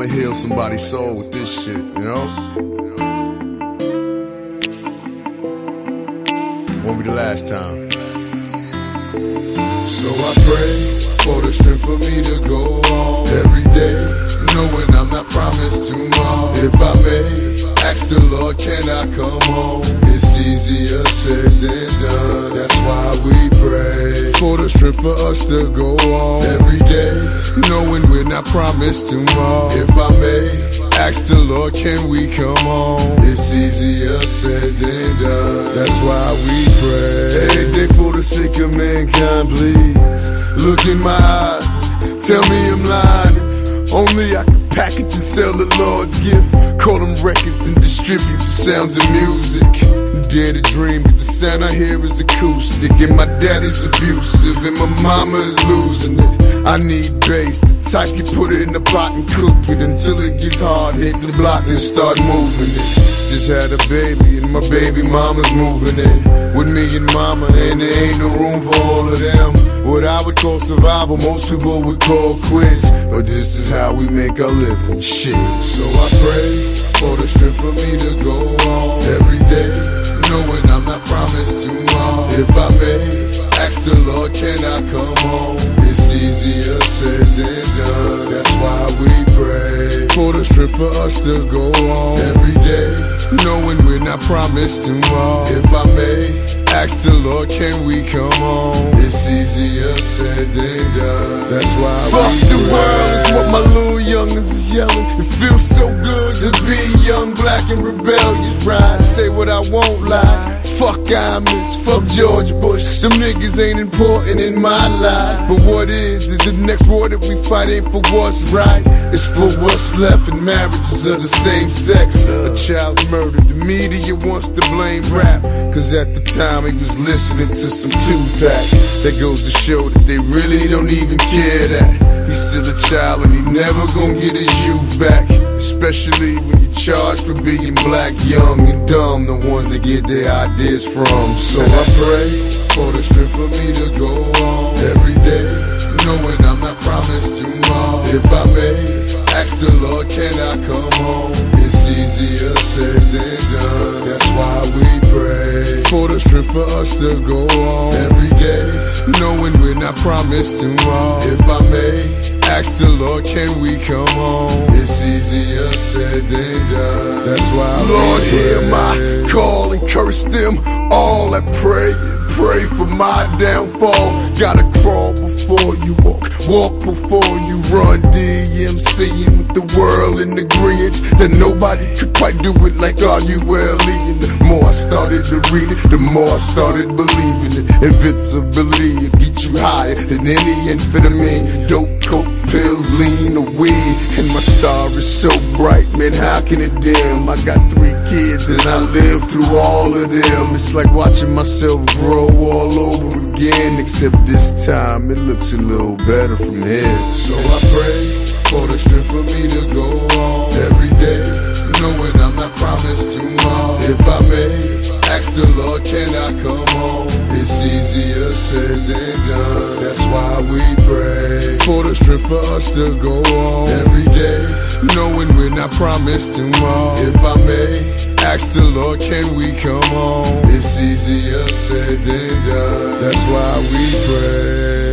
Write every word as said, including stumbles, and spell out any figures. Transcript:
wanna heal somebody's soul with this shit, you know? Won't be the last time. So I pray for the strength for me to go on every day, knowing I'm not promised tomorrow. If I may, ask the Lord, can I come home? It's easier said than done. That's why we pray for the strength for us to go on every day, knowing we're not promised tomorrow. If I may, ask the Lord, can we come home? It's easier said than done. That's why we pray. Hey, day for the sake of mankind, please look in my eyes, tell me I'm lying. Only I can package and sell the Lord's gift. Call them records and distribute the sounds of music. Dare to dream, but the sound I hear is acoustic. And my daddy's abusive and my mama is losing it. I need bass, the type you put it in the pot and cook it until it gets hard. Hit the block and start moving it. Just had a baby and my baby mama's moving it with me and mama, and there ain't no room for all of them. What I would call survival, most people would call quits, but this is how we make our living. Shit. So I pray for the strength for me to go on every day, knowing I'm not promised tomorrow. If I may, ask the Lord, can I come home? It's easier said than done. That's why we pray for the strength for us to go on every day, knowing we're not promised tomorrow. If I may, ask the Lord, can we come home? It's easier said than done. That's why fuck we the pray. World is what my little youngins is yelling. It feels so good to be young, black and rebellious. Right? Say what I won't lie. Fuck Amish, fuck George Bush. Them niggas ain't important in my life. But what is, is the next war that we fight ain't for what's right. It's for what's left, and marriages of the same sex. A child's murdered, the media wants to blame rap, cause at the time he was listening to some Tupac. That goes to show that they really don't even care that he's still a child and he never gonna get his youth back. Especially when you're charged for being black, young and dumb, the ones that get their ideas from. So I pray for the strength for me to go on every day, knowing I'm not promised tomorrow. If I may, ask the Lord, can I come home? It's easier said than done. That's why we pray for the strength for us to go on every day, knowing we're not promised tomorrow. If I may, ask the Lord, can we come home? It's easier said than done. That's why Lord, hear my call and curse them all. I pray and pray for my downfall. Gotta crawl before you walk, walk before you run. DMCing with the world in agreement that nobody could quite do it like R U L E. And the more I started to read it, the more I started believing it. Invincibility will get you higher than any amphetamine, dope, coke, pills, lean, or weed. And my star is so bright, man, how can it dim? I got three kids and I lived through all of them. It's like watching myself grow all over again, except this time it looks a little better from here. So I pray for the strength for me to go on every day, knowing I'm not promised tomorrow. If I may, ask the Lord, can I come home? It's easier said than done. That's why we pray for the strength for us to go on every day, knowing we're not promised tomorrow. If I may, ask the Lord, can we come home? It's easier said than done. That's why we pray.